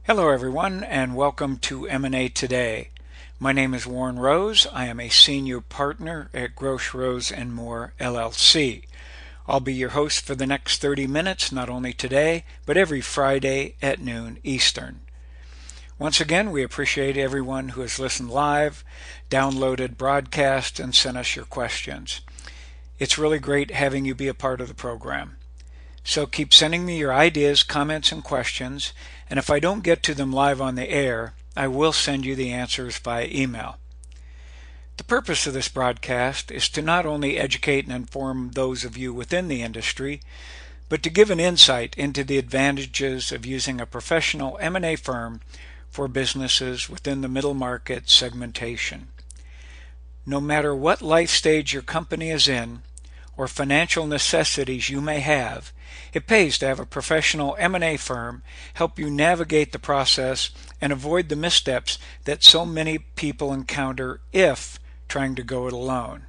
Hello everyone and welcome to M&A Today. My name is Warren Rose. I am a senior partner at Grosh Rose & Moore LLC. I'll be your host for the next 30 minutes, not only today, but every Friday at noon Eastern. Once again, we appreciate everyone who has listened live, downloaded broadcast, and sent us your questions. It's really great having you be a part of the program. So keep sending me your ideas, comments, and questions, and if I don't get to them live on the air, I will send you the answers via email. The purpose of this broadcast is to not only educate and inform those of you within the industry, but to give an insight into the advantages of using a professional M&A firm for businesses within the middle market segmentation. No matter what life stage your company is in, or financial necessities you may have, it pays to have a professional M&A firm help you navigate the process and avoid the missteps that so many people encounter if trying to go it alone.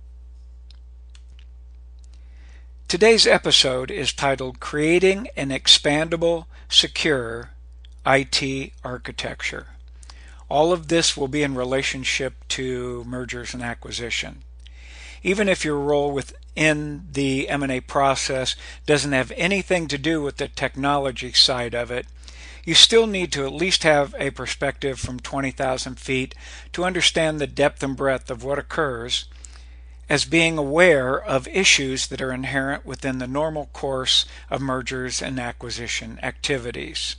Today's episode is titled Creating an Expandable, Secure IT Architecture. All of this will be in relationship to mergers and acquisition. Even if your role within the M&A process doesn't have anything to do with the technology side of it, you still need to at least have a perspective from 20,000 feet to understand the depth and breadth of what occurs, as being aware of issues that are inherent within the normal course of mergers and acquisition activities.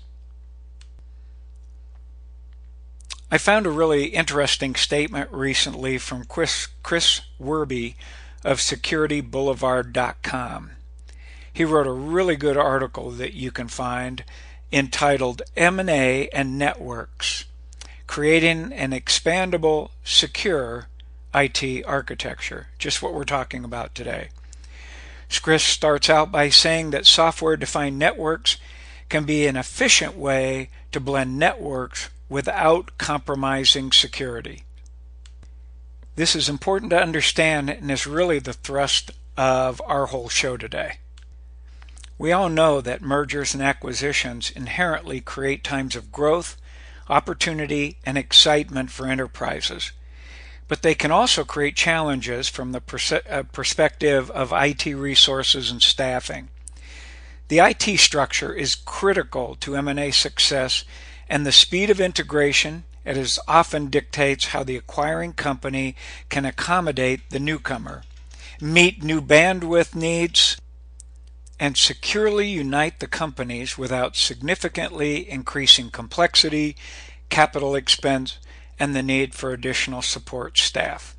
I found a really interesting statement recently from Chris Werby of SecurityBoulevard.com. He wrote a really good article that you can find entitled M&A and Networks, Creating an Expandable, Secure IT Architecture, just what we're talking about today. Chris starts out by saying that software-defined networks can be an efficient way to blend networks without compromising security. This is important to understand and is really the thrust of our whole show today. We all know that mergers and acquisitions inherently create times of growth, opportunity, and excitement for enterprises, but they can also create challenges from the perspective of IT resources and staffing. The IT structure is critical to M&A success, and the speed of integration, it is often dictates how the acquiring company can accommodate the newcomer, meet new bandwidth needs, and securely unite the companies without significantly increasing complexity, capital expense, and the need for additional support staff.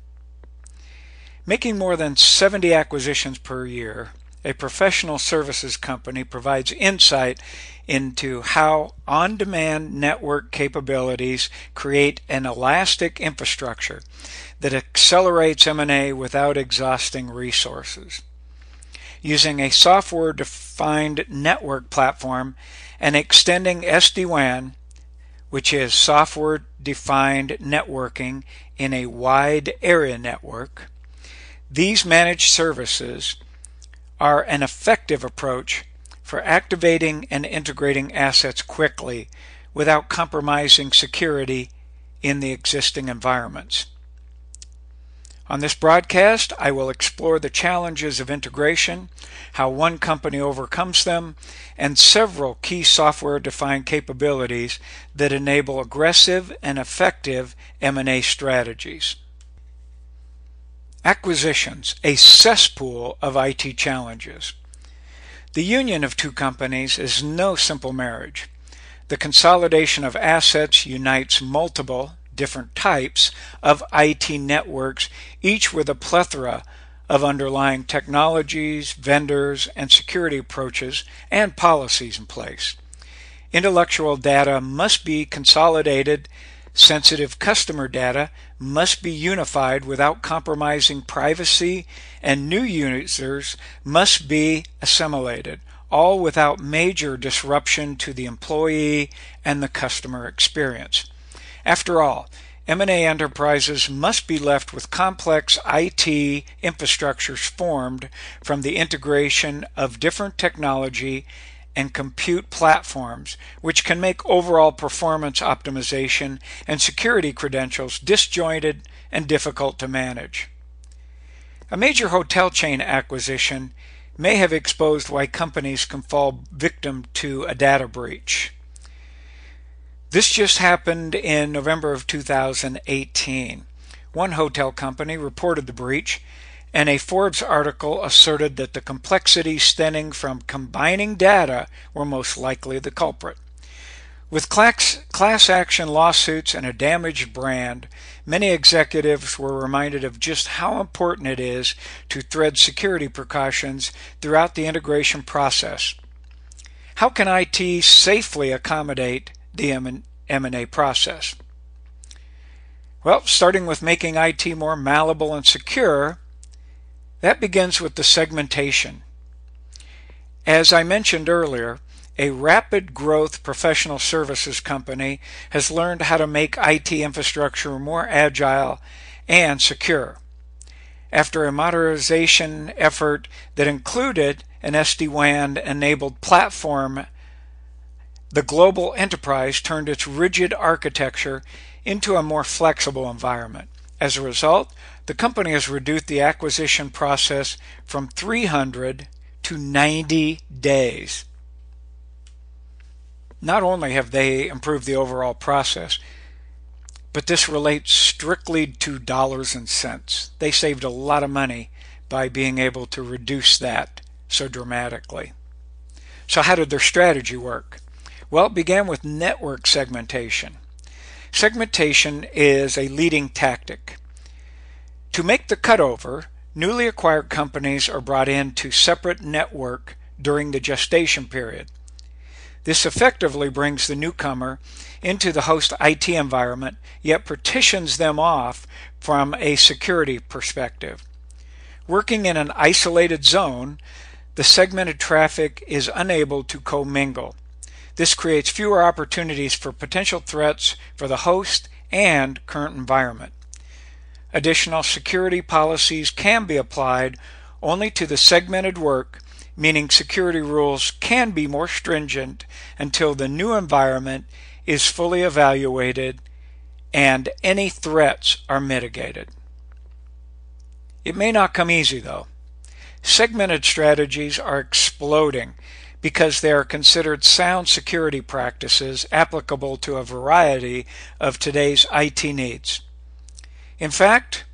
Making more than 70 acquisitions per year, a professional services company provides insight into how on-demand network capabilities create an elastic infrastructure that accelerates M&A without exhausting resources. Using a software-defined network platform and extending SD-WAN, which is software-defined networking in a wide area network, these managed services are an effective approach for activating and integrating assets quickly without compromising security in the existing environments. On this broadcast, I will explore the challenges of integration, how one company overcomes them, and several key software-defined capabilities that enable aggressive and effective M&A strategies. Acquisitions, a cesspool of IT challenges. The union of two companies is no simple marriage. The consolidation of assets unites multiple, different types of IT networks, each with a plethora of underlying technologies, vendors, and security approaches and policies in place. Intellectual data must be consolidated. Sensitive customer data must be unified without compromising privacy, and new users must be assimilated, all without major disruption to the employee and the customer experience. After all, M&A enterprises must be left with complex IT infrastructures formed from the integration of different technology and compute platforms, which can make overall performance optimization and security credentials disjointed and difficult to manage. A major hotel chain acquisition may have exposed why companies can fall victim to a data breach. This just happened in November of 2018. One hotel company reported the breach, and a Forbes article asserted that the complexities stemming from combining data were most likely the culprit. With class action lawsuits and a damaged brand, many executives were reminded of just how important it is to thread security precautions throughout the integration process. How can IT safely accommodate the M&A process? Well, starting with making IT more malleable and secure, that begins with the segmentation. As I mentioned earlier, a rapid growth professional services company has learned how to make IT infrastructure more agile and secure. After a modernization effort that included an SD-WAN enabled platform, the global enterprise turned its rigid architecture into a more flexible environment. As a result, the company has reduced the acquisition process from 300 to 90 days. Not only have they improved the overall process, but this relates strictly to dollars and cents. They saved a lot of money by being able to reduce that so dramatically. So how did their strategy work? Well, it began with network segmentation. Segmentation is a leading tactic. To make the cutover, newly acquired companies are brought into separate network during the gestation period. This effectively brings the newcomer into the host IT environment, yet partitions them off from a security perspective. Working in an isolated zone, the segmented traffic is unable to commingle. This creates fewer opportunities for potential threats for the host and current environment. Additional security policies can be applied only to the segmented work, meaning security rules can be more stringent until the new environment is fully evaluated and any threats are mitigated. It may not come easy though. Segmented strategies are exploding because they are considered sound security practices applicable to a variety of today's IT needs. In fact,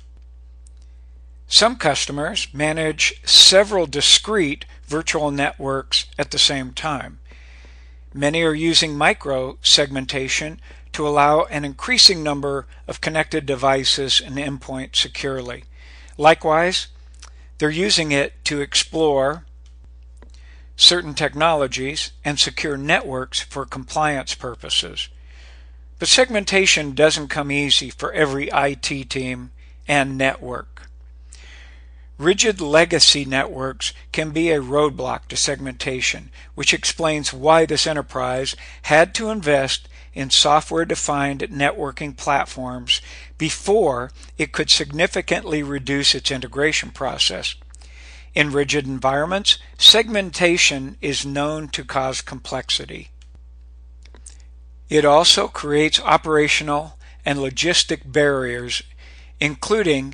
some customers manage several discrete virtual networks at the same time. Many are using micro-segmentation to allow an increasing number of connected devices and endpoints securely. Likewise, they're using it to explore certain technologies and secure networks for compliance purposes. But segmentation doesn't come easy for every IT team and network. Rigid legacy networks can be a roadblock to segmentation, which explains why this enterprise had to invest in software-defined networking platforms before it could significantly reduce its integration process. In rigid environments, segmentation is known to cause complexity. It also creates operational and logistic barriers, including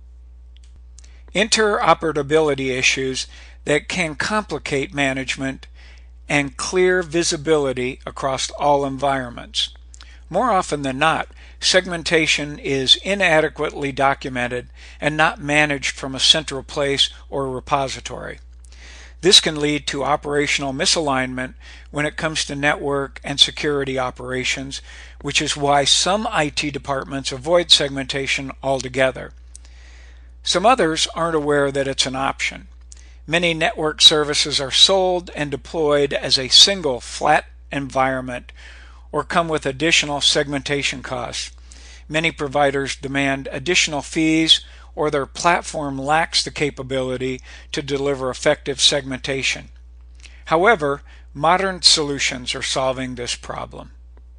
interoperability issues that can complicate management and clear visibility across all environments. More often than not, segmentation is inadequately documented and not managed from a central place or repository. This can lead to operational misalignment when it comes to network and security operations, which is why some IT departments avoid segmentation altogether. Some others aren't aware that it's an option. Many network services are sold and deployed as a single flat environment or come with additional segmentation costs. Many providers demand additional fees or their platform lacks the capability to deliver effective segmentation. However, modern solutions are solving this problem.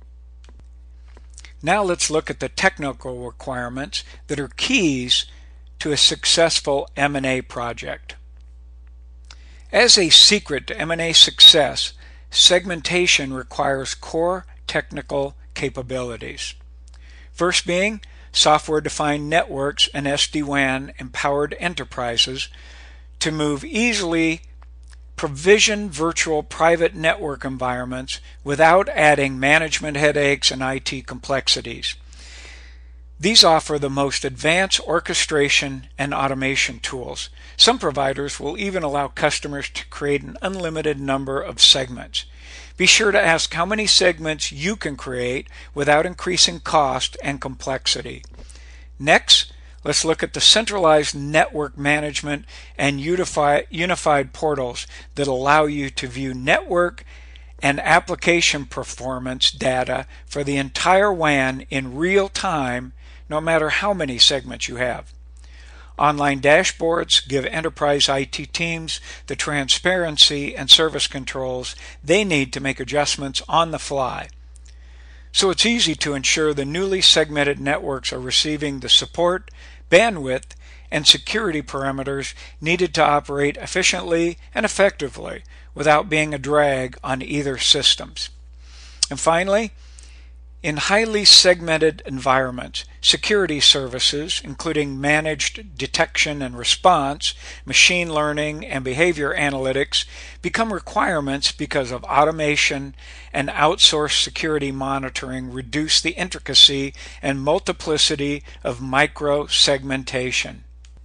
Now let's look at the technical requirements that are keys to a successful M&A project. As a secret to M&A success, segmentation requires core technical capabilities. First being software-defined networks and SD-WAN empowered enterprises to move easily provision virtual private network environments without adding management headaches and IT complexities. These offer the most advanced orchestration and automation tools. Some providers will even allow customers to create an unlimited number of segments. Be sure to ask how many segments you can create without increasing cost and complexity. Next, let's look at the centralized network management and unified portals that allow you to view network and application performance data for the entire WAN in real time, no matter how many segments you have. Online dashboards give enterprise IT teams the transparency and service controls they need to make adjustments on the fly. So it's easy to ensure the newly segmented networks are receiving the support, bandwidth, and security parameters needed to operate efficiently and effectively without being a drag on either systems. And finally, in highly segmented environments, security services, including managed detection and response, machine learning, and behavior analytics, become requirements because of automation and outsourced security monitoring reduce the intricacy and multiplicity of micro-segmentation.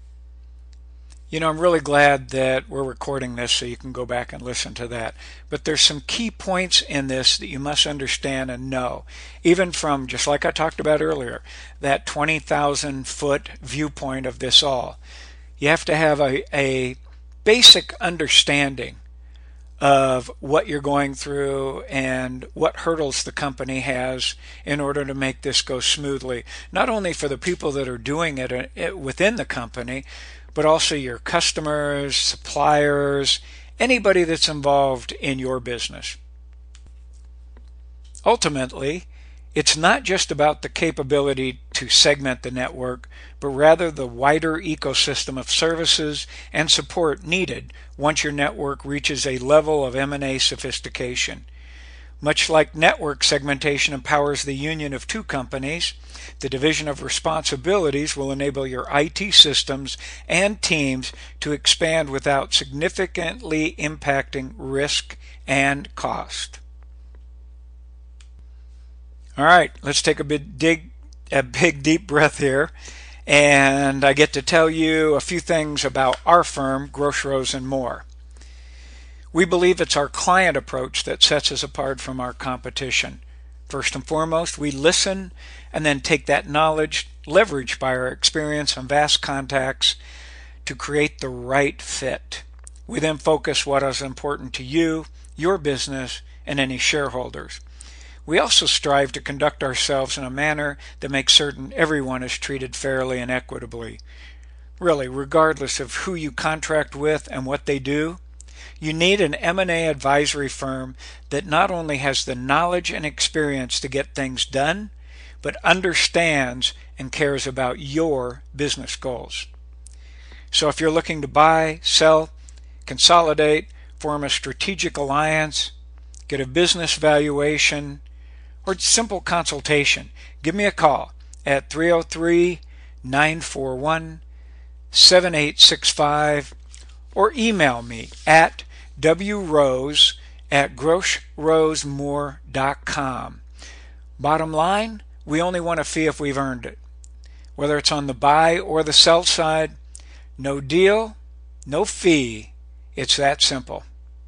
You know, I'm really glad that we're recording this so you can go back and listen to that. But there's some key points in this that you must understand and know. Even from, just like I talked about earlier, that 20,000 foot viewpoint of this all. You have to have a basic understanding of what you're going through and what hurdles the company has in order to make this go smoothly. Not only for the people that are doing it within the company, but also your customers, suppliers, anybody that's involved in your business. Ultimately, it's not just about the capability to segment the network, but rather the wider ecosystem of services and support needed once your network reaches a level of M&A sophistication. Much like network segmentation empowers the union of two companies, the division of responsibilities will enable your IT systems and teams to expand without significantly impacting risk and cost. All right, let's take a big deep breath here, and I get to tell you a few things about our firm, Gross, Rose & More. We believe it's our client approach that sets us apart from our competition. First and foremost, we listen and then take that knowledge, leveraged by our experience and vast contacts, to create the right fit. We then focus what is important to you, your business, and any shareholders. We also strive to conduct ourselves in a manner that makes certain everyone is treated fairly and equitably. Really, regardless of who you contract with and what they do, you need an M&A advisory firm that not only has the knowledge and experience to get things done, but understands and cares about your business goals. So if you're looking to buy, sell, consolidate, form a strategic alliance, get a business valuation, or simple consultation, give me a call at 303-941-7865 or email me at wrose@grossrosemore.com. Bottom line, we only want a fee if we've earned it. Whether it's on the buy or the sell side, no deal, no fee. It's that simple.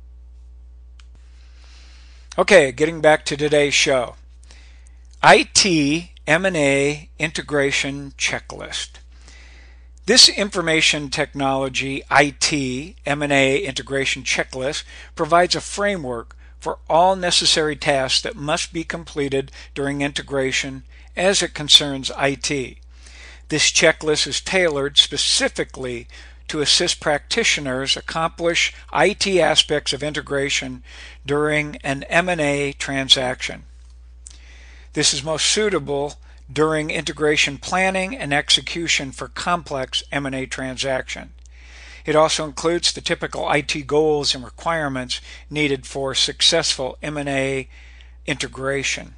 Okay, getting back to today's show. IT M&A Integration Checklist. This information technology IT M&A integration checklist provides a framework for all necessary tasks that must be completed during integration as it concerns IT. This checklist is tailored specifically to assist practitioners accomplish IT aspects of integration during an M&A transaction. This is most suitable during integration planning and execution for complex M&A transaction. It also includes the typical IT goals and requirements needed for successful M&A integration.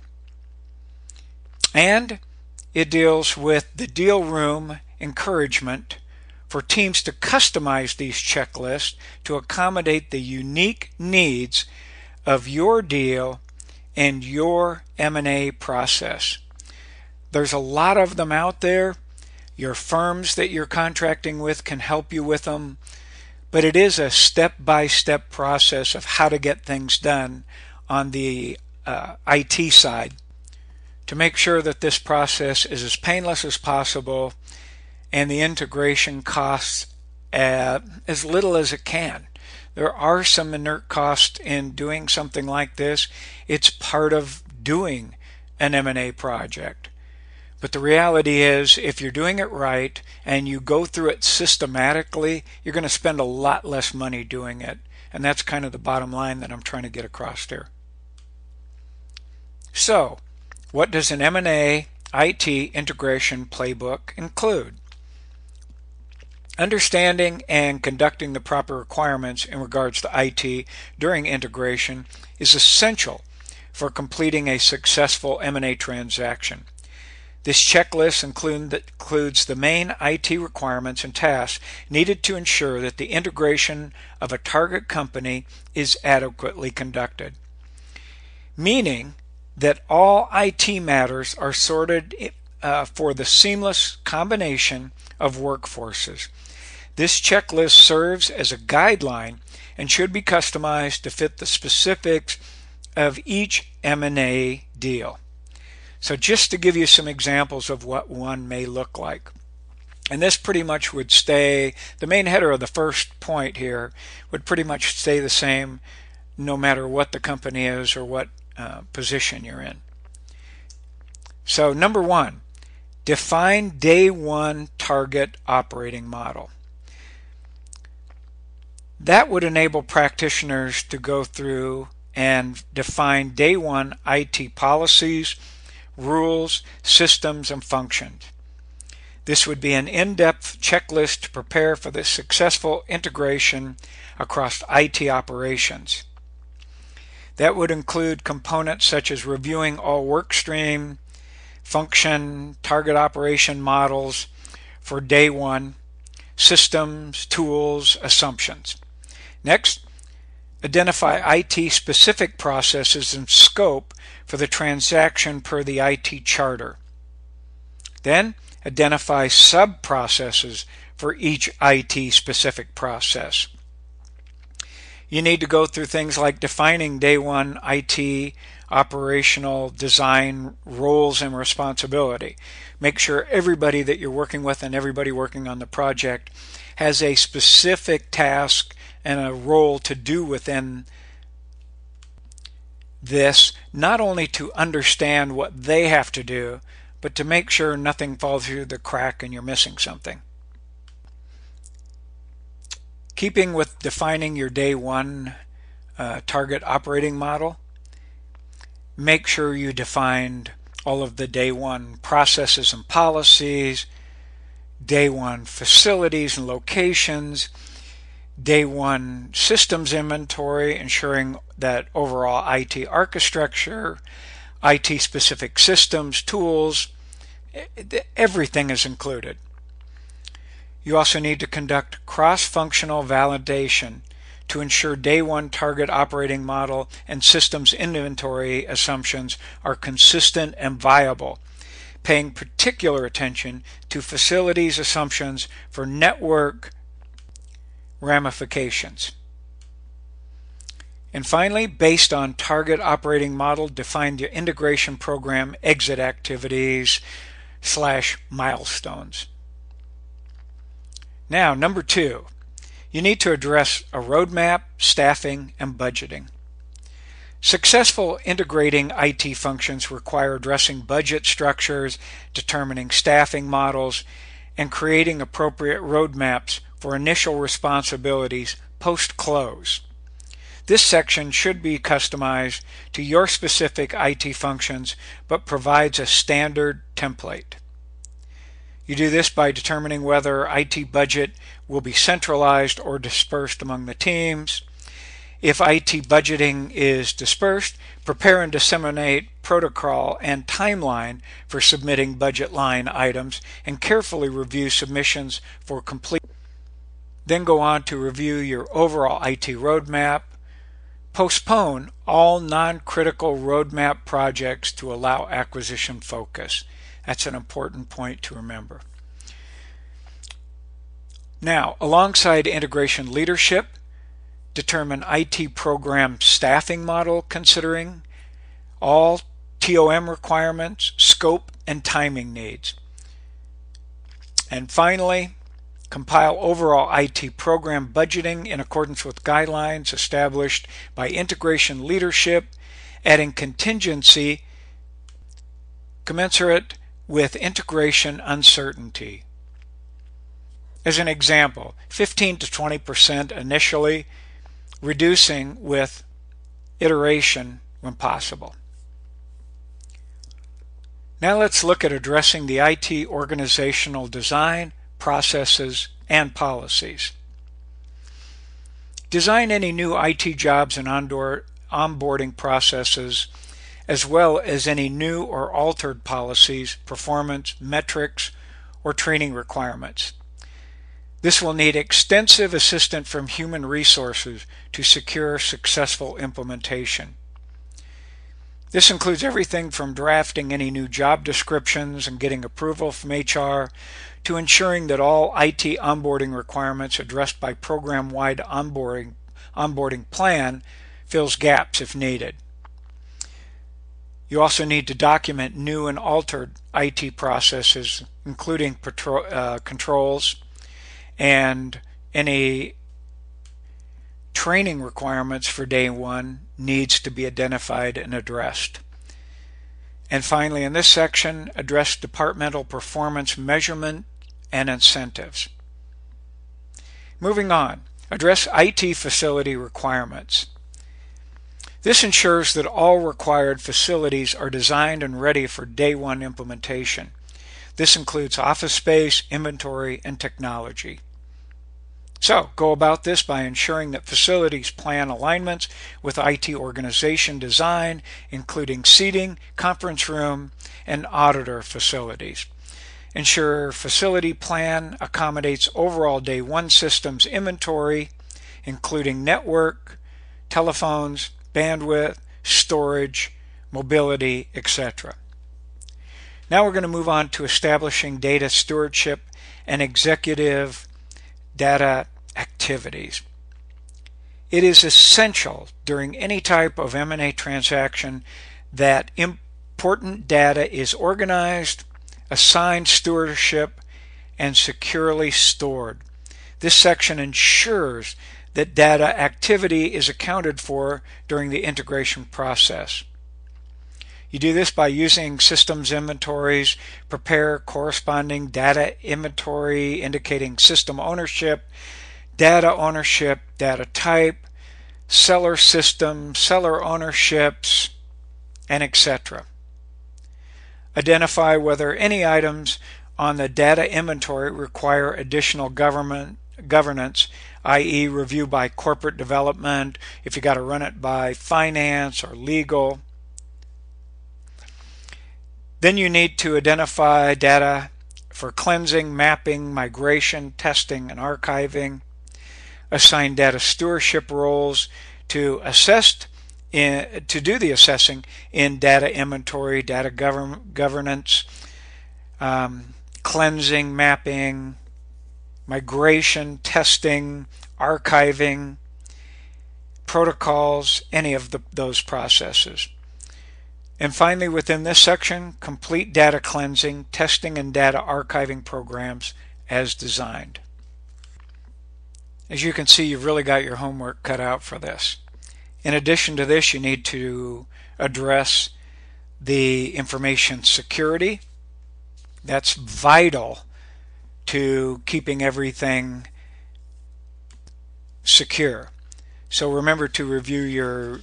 And it deals with the deal room encouragement for teams to customize these checklists to accommodate the unique needs of your deal and your M&A process. There's a lot of them out there. Your firms that you're contracting with can help you with them, but it is a step-by-step process of how to get things done on the IT side to make sure that this process is as painless as possible and the integration costs as little as it can. There are some inert costs in doing something like this. It's part of doing an M&A project. But the reality is, if you're doing it right and you go through it systematically, you're going to spend a lot less money doing it. And that's kind of the bottom line that I'm trying to get across here. So, what does an M&A IT integration playbook include? Understanding and conducting the proper requirements in regards to IT during integration is essential for completing a successful M&A transaction. This checklist includes the main IT requirements and tasks needed to ensure that the integration of a target company is adequately conducted, meaning that all IT matters are sorted for the seamless combination of workforces. This checklist serves as a guideline and should be customized to fit the specifics of each M&A deal. So just to give you some examples of what one may look like. And this pretty much would stay, the main header of the first point here would pretty much stay the same no matter what the company is or what position you're in. So number one, define day one target operating model. That would enable practitioners to go through and define day one IT policies, rules, systems, and functions. This would be an in-depth checklist to prepare for the successful integration across IT operations. That would include components such as reviewing all workstream, function, target operation models for day one, systems, tools, assumptions. Next, identify IT-specific processes and scope for the transaction per the IT charter. Then, identify sub-processes for each IT-specific process. You need to go through things like defining day one IT operational design roles and responsibility. Make sure everybody that you're working with and everybody working on the project has a specific task and a role to do within this, not only to understand what they have to do, but to make sure nothing falls through the crack and you're missing something. Keeping with defining your day one target operating model, make sure you defined all of the day one processes and policies, day one facilities and locations, day one systems inventory, ensuring that overall IT architecture, IT specific systems, tools, everything is included. You also need to conduct cross-functional validation to ensure day one target operating model and systems inventory assumptions are consistent and viable, paying particular attention to facilities assumptions for network ramifications. And finally, based on target operating model, define the integration program exit activities / milestones. Now, number two, you need to address a roadmap, staffing, and budgeting. Successful integrating IT functions require addressing budget structures, determining staffing models, and creating appropriate roadmaps for initial responsibilities post-close. This section should be customized to your specific IT functions, but provides a standard template. You do this by determining whether IT budget will be centralized or dispersed among the teams. If IT budgeting is dispersed, prepare and disseminate protocol and timeline for submitting budget line items and carefully review submissions for complete. Then go on to review your overall IT roadmap. Postpone all non-critical roadmap projects to allow acquisition focus. That's an important point to remember. Now, alongside integration leadership, determine IT program staffing model considering all TOM requirements, scope, and timing needs. And finally, compile overall IT program budgeting in accordance with guidelines established by integration leadership, adding contingency commensurate with integration uncertainty. As an example, 15 to 20% initially, reducing with iteration when possible. Now let's look at addressing the IT organizational design, processes, and policies. Design any new IT jobs and onboarding processes, as well as any new or altered policies, performance, metrics, or training requirements. This will need extensive assistance from human resources to secure successful implementation. This includes everything from drafting any new job descriptions and getting approval from HR to ensuring that all IT onboarding requirements addressed by program-wide onboarding plan fills gaps if needed. You also need to document new and altered IT processes, including controls, and any training requirements for day one needs to be identified and addressed. And finally, in this section, address departmental performance measurement and incentives. Moving on, address IT facility requirements. This ensures that all required facilities are designed and ready for day one implementation. This includes office space, inventory, and technology. So, go about this by ensuring that facilities plan alignments with IT organization design, including seating, conference room, and auditor facilities. Ensure facility plan accommodates overall day one systems inventory, including network, telephones, bandwidth, storage, mobility, etc. Now we're going to move on to establishing data stewardship and executive data activities. It is essential during any type of M&A transaction that important data is organized, assigned stewardship, and securely stored. This section ensures that data activity is accounted for during the integration process. You do this by using systems inventories, prepare corresponding data inventory indicating system ownership, data type, seller system, seller ownerships, and etc. Identify whether any items on the data inventory require additional governance, i.e. review by corporate development, if you got to run it by finance or legal. Then you need to identify data for cleansing, mapping, migration, testing, and archiving. Assign data stewardship roles to do the assessing in data inventory, data governance, cleansing, mapping, migration, testing, archiving, protocols, any of those processes. And finally, within this section, complete data cleansing, testing, and data archiving programs as designed. As you can see, you've really got your homework cut out for this. In addition to this, you need to address the information security. That's vital to keeping everything secure. So remember to review your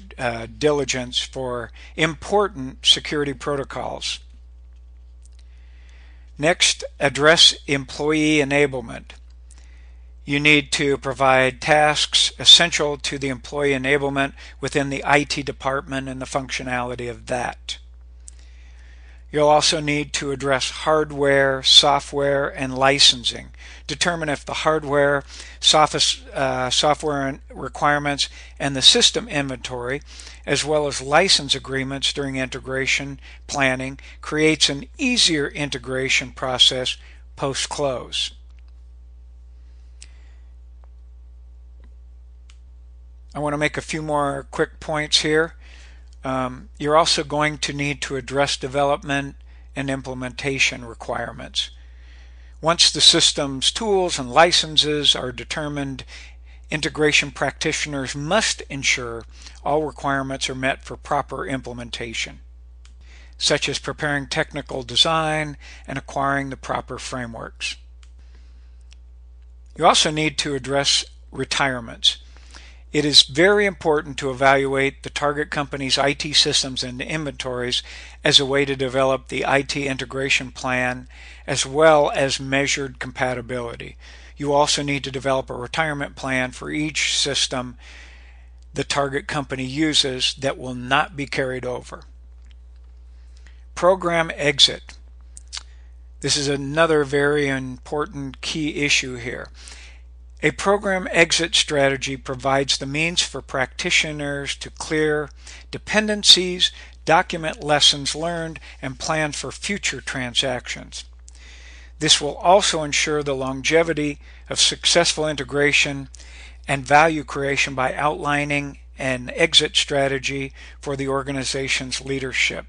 diligence for important security protocols. Next, address employee enablement. You need to provide tasks essential to the employee enablement within the IT department and the functionality of that. You'll also need to address hardware, software, and licensing. Determine if the hardware, software requirements, and the system inventory, as well as license agreements during integration planning, creates an easier integration process post-close. I want to make a few more quick points here. You're also going to need to address development and implementation requirements. Once the system's tools and licenses are determined, integration practitioners must ensure all requirements are met for proper implementation, such as preparing technical design and acquiring the proper frameworks. You also need to address retirements. It is very important to evaluate the target company's IT systems and inventories as a way to develop the IT integration plan as well as measured compatibility. You also need to develop a retirement plan for each system the target company uses that will not be carried over. Program exit. This is another very important key issue here. A program exit strategy provides the means for practitioners to clear dependencies, document lessons learned, and plan for future transactions. This will also ensure the longevity of successful integration and value creation by outlining an exit strategy for the organization's leadership.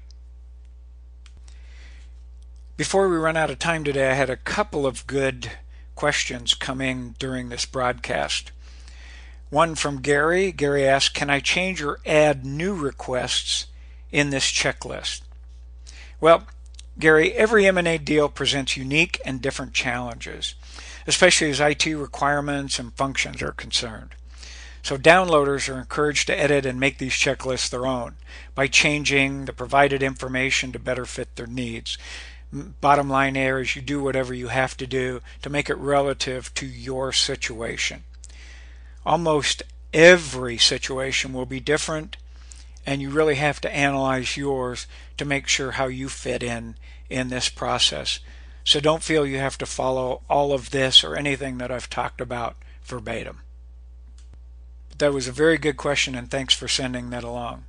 Before we run out of time today, I had a couple of good questions coming during this broadcast. One from Gary. Gary asked, can I change or add new requests in this checklist? Well, Gary, every M&A deal presents unique and different challenges, especially as IT requirements and functions are concerned. So downloaders are encouraged to edit and make these checklists their own by changing the provided information to better fit their needs. Bottom line there is you do whatever you have to do to make it relative to your situation. Almost every situation will be different, and you really have to analyze yours to make sure how you fit in this process. So don't feel you have to follow all of this or anything that I've talked about verbatim. But that was a very good question, and thanks for sending that along.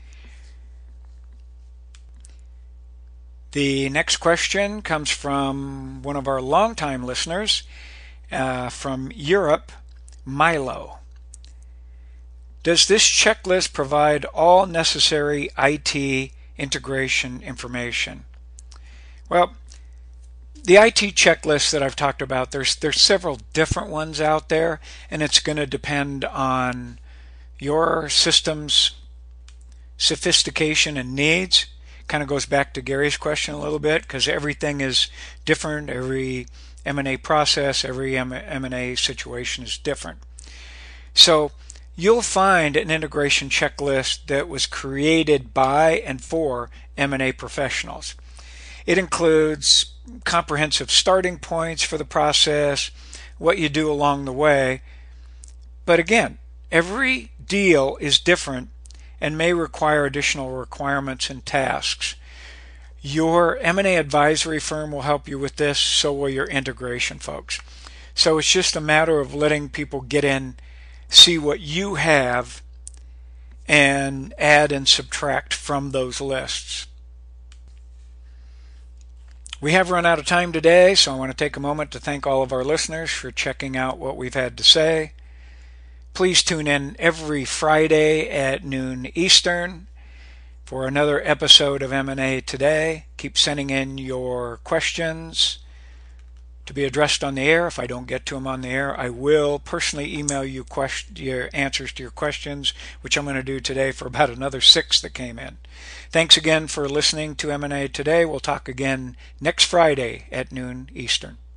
The next question comes from one of our longtime listeners from Europe, Milo. Does this checklist provide all necessary IT integration information? Well, the IT checklist that I've talked about, there's several different ones out there, and it's going to depend on your system's sophistication and needs. Kind of goes back to Gary's question a little bit, because everything is different. Every M&A process, every M&A situation is different. So you'll find an integration checklist that was created by and for M&A professionals. It includes comprehensive starting points for the process, what you do along the way. But again, every deal is different and may require additional requirements and tasks. Your M&A advisory firm will help you with this, so will your integration folks. So it's just a matter of letting people get in, see what you have, and add and subtract from those lists. We have run out of time today, so I want to take a moment to thank all of our listeners for checking out what we've had to say. Please tune in every Friday at noon Eastern for another episode of M&A Today. Keep sending in your questions to be addressed on the air. If I don't get to them on the air, I will personally email you your answers to your questions, which I'm going to do today for about another 6 that came in. Thanks again for listening to M&A Today. We'll talk again next Friday at noon Eastern.